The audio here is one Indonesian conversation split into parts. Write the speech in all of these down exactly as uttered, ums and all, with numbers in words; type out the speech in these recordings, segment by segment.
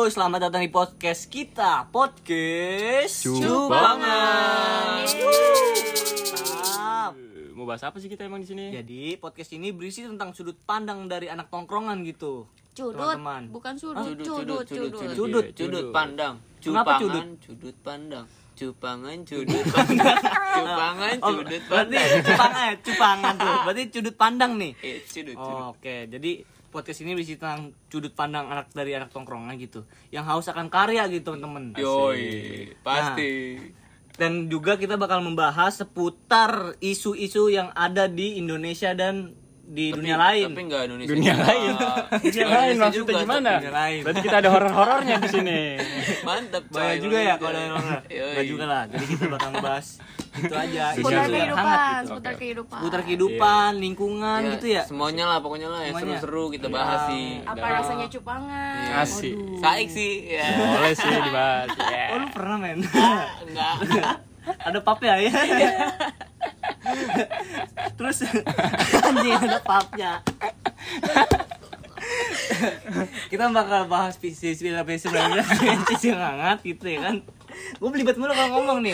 Halo, selamat datang di podcast kita, podcast Cupangan. Mantap. Mau bahas apa sih kita emang di sini? Jadi podcast ini berisi tentang sudut pandang dari anak tongkrongan gitu. Cudut, teman-teman. bukan sudut, Cudut, cudut, cudut, cudut, Cudut, cudut pandang, Kenapa cupangan, cudut pandang, cupangan, cudut pandang, cupangan, Oh, cudut berarti pandang. cupangan, cupangan tuh. Berarti sudut pandang nih. Eh, cudut, cudut. Oh, Oke, jadi podcast ini berisi tentang sudut pandang anak dari anak tongkrongan gitu, yang haus akan karya gitu teman-teman. Yoi, pasti. Dan juga kita bakal membahas seputar isu-isu yang ada di Indonesia dan di Tapi- dunia lain. Tapi enggak Indonesia. Dunia juga. lain. Dunia lain Indonesia maksudnya juga, gimana? Dunia lain. Berarti kita ada horor-horornya di sini. Mantap, coy. Bahaya juga ya kalau ada orang. Yoi. Enggak juga lah. Jadi kita bakal ngebahas itu aja, seputar isu-isu yang hangat kehidupan, gitu. seputar Oke. kehidupan. Seputar kehidupan, lingkungan Ya, gitu ya. Semuanya lah, pokoknya lah yang Semuanya. seru-seru kita bahas Ya. sih. Apa Udah. rasanya cupangan? Iya. Asik. Waduh. Saik sih. Ya. Boleh sih dibahas. Ya. Oh, lu pernah men? Enggak. Ada papnya ya? Terus anjing ada papnya. Kita bakal bahas bisnis film sebenarnya bisnis yang hangat gitu ya kan. Gue belibet mulu kalau ngomong nih.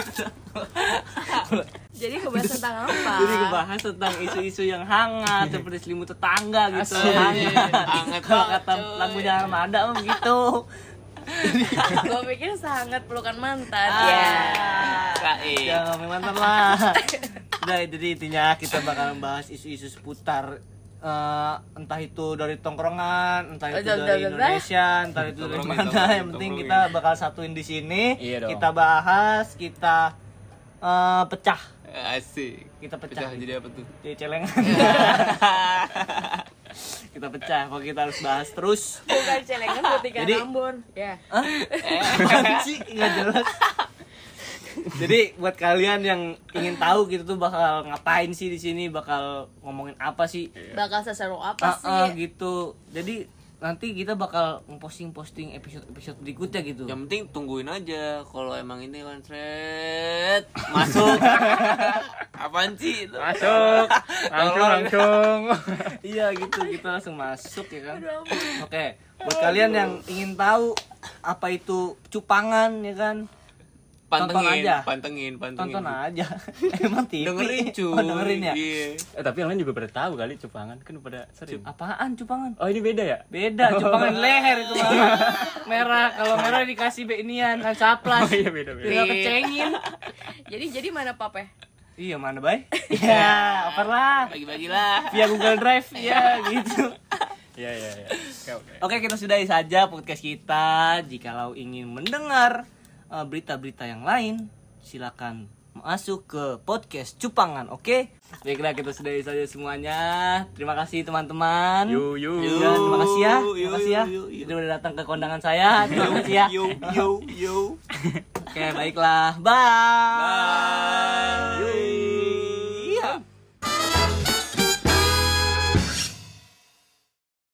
Jadi ngebahas tentang apa? Jadi ngebahas tentang isu-isu yang hangat seperti selimut tetangga gitu. Asik. Hangat. Hangat Kalau banget, kata coy. lagunya Armada mah begitu. Gue pikir sangat pelukan mantan. Ah. Ya. Saik. Jangan ngomong mantan lah. Udah, jadi intinya kita bakal membahas isu-isu seputar eh, entah itu dari tongkrongan, entah itu Udah, dari udah, udah. Indonesia, entah itu dari Tongkrongin, mana. tongkrongin, Yang penting tongkrongin. kita bakal satuin di sini. Iya dong. Kita bahas, kita eh, pecah, Asik. kita pecah. Pecah jadi apa tuh? Jadi celengan. Kita pecah, pokoknya kita harus bahas terus. Bukan celengan buat ikan Jadi- Ambon. Ya. Hah? Apaan sih? Nggak jelas. Jadi buat kalian yang ingin tahu gitu tuh bakal ngapain sih di sini, bakal ngomongin apa sih? Bakal seseru apa Ah, sih? ah, gitu. Jadi nanti kita bakal posting-posting episode-episode berikutnya gitu. Yang penting tungguin aja kalau emang ini konsret masuk. Apaan sih itu? Masuk. Langsung langsung. Iya gitu, kita langsung masuk ya kan. Aduh, ampun. Oke, buat kalian yang ingin tahu apa itu cupangan ya kan, tonton Pantengin, aja. pantengin, pantengin. tonton aja. Emang T V. Dengerin cuy. Oh, dengerin ya. Iya. Eh tapi yang lain juga pada tahu kali cupangan kan pada sering. Apaan cupangan? Oh ini beda ya? Beda, cupangan leher itu mah. Merah, kalau merah dikasih be inian, kan saplas. Oh iya beda beda. Tinggal kecengin. Jadi jadi mana pape? Iya, mana, Bay? Iya, oper lah. Bagi-bagilah. Via Google Drive, ya gitu. Iya iya iya. Oke. Oke, kita sudahi saja podcast kita. Jikalau ingin mendengar uh, berita-berita yang lain, silakan masuk ke podcast Cupangan, oke? Baiklah, kita sudahi saja semuanya. Terima kasih teman-teman. Yu yu. Ya, terima kasih ya. Yu, Terima kasih ya. yu, yu. Sudah udah datang ke kondangan saya. Terima kasih ya. Yo yo yo. Oke, baiklah. Bye. Bye.